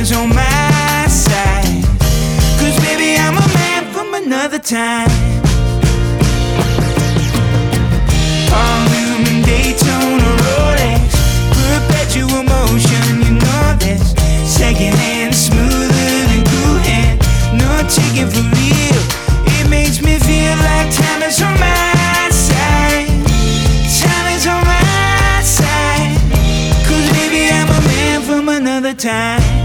is on my side. 'Cause baby, I'm a man from another time. All-human Daytona Rolex, perpetual motion, you know this. Second-hand, smoother than cool hand, no chicken for real. It makes me feel like time is on my side. Time is on my side. 'Cause baby, I'm a man from another time.